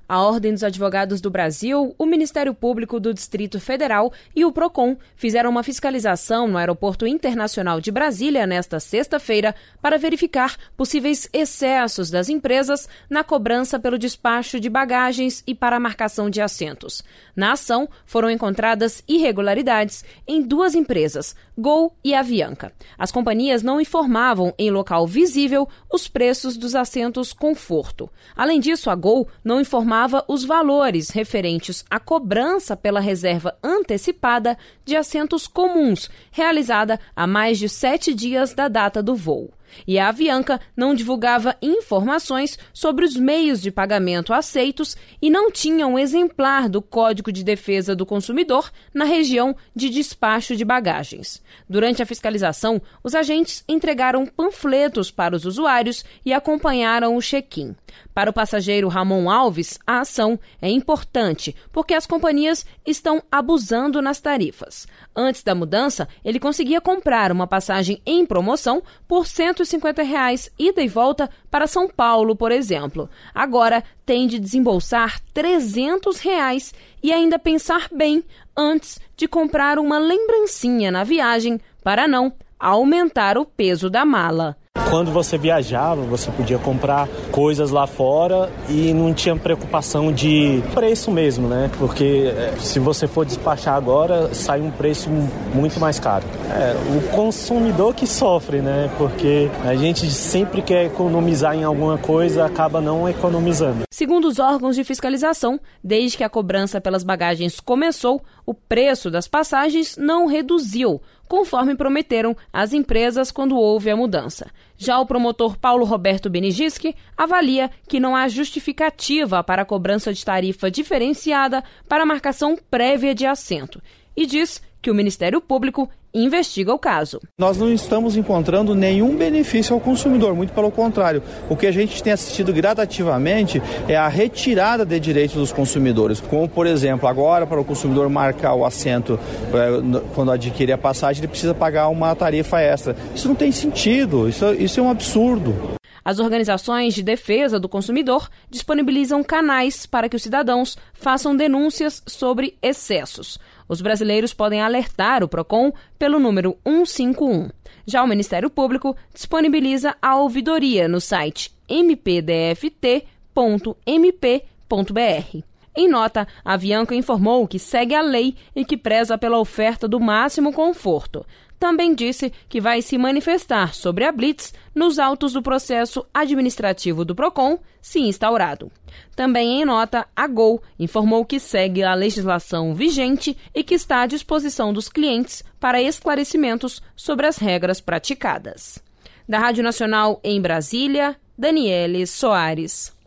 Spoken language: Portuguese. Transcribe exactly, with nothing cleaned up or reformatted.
A Ordem dos Advogados do Brasil, o Ministério Público do Distrito Federal e o PROCON fizeram uma fiscalização no Aeroporto Internacional de Brasília nesta sexta-feira para verificar possíveis excessos das empresas na cobrança pelo despacho de bagagens e para a marcação de assentos. Na ação, foram encontradas irregularidades em duas empresas, Gol e Avianca. As companhias não informavam em local visível os preços dos assentos conforto. Além disso, a Gol não informava os valores referentes à cobrança pela reserva antecipada de assentos comuns, realizada há mais de sete dias da data do voo. E a Avianca não divulgava informações sobre os meios de pagamento aceitos e não tinha um exemplar do Código de Defesa do Consumidor na região de despacho de bagagens. Durante a fiscalização, os agentes entregaram panfletos para os usuários e acompanharam o check-in. Para o passageiro Ramon Alves, a ação é importante porque as companhias estão abusando nas tarifas. Antes da mudança, ele conseguia comprar uma passagem em promoção por cento e cinquenta reais ida e volta para São Paulo, por exemplo. Agora tem de desembolsar trezentos reais e ainda pensar bem antes de comprar uma lembrancinha na viagem para não aumentar o peso da mala. Quando você viajava, você podia comprar coisas lá fora e não tinha preocupação de preço mesmo, né? Porque se você for despachar agora, sai um preço muito mais caro. É, o consumidor que sofre, né? Porque a gente sempre quer economizar em alguma coisa, acaba não economizando. Segundo os órgãos de fiscalização, desde que a cobrança pelas bagagens começou, o preço das passagens não reduziu, conforme prometeram as empresas quando houve a mudança. Já o promotor Paulo Roberto Benigischi avalia que não há justificativa para a cobrança de tarifa diferenciada para a marcação prévia de assento e diz que o Ministério Público investiga o caso. Nós não estamos encontrando nenhum benefício ao consumidor, muito pelo contrário. O que a gente tem assistido gradativamente é a retirada de direitos dos consumidores, como, por exemplo, agora para o consumidor marcar o assento quando adquirir a passagem, ele precisa pagar uma tarifa extra. Isso não tem sentido, isso, isso é um absurdo. As organizações de defesa do consumidor disponibilizam canais para que os cidadãos façam denúncias sobre excessos. Os brasileiros podem alertar o PROCON pelo número cento e cinquenta e um. Já o Ministério Público disponibiliza a ouvidoria no site m p d f t ponto m p ponto b r. Em nota, a Avianca informou que segue a lei e que preza pela oferta do máximo conforto. Também disse que vai se manifestar sobre a Blitz nos autos do processo administrativo do PROCON, se instaurado. Também em nota, a Gol informou que segue a legislação vigente e que está à disposição dos clientes para esclarecimentos sobre as regras praticadas. Da Rádio Nacional em Brasília, Daniele Soares.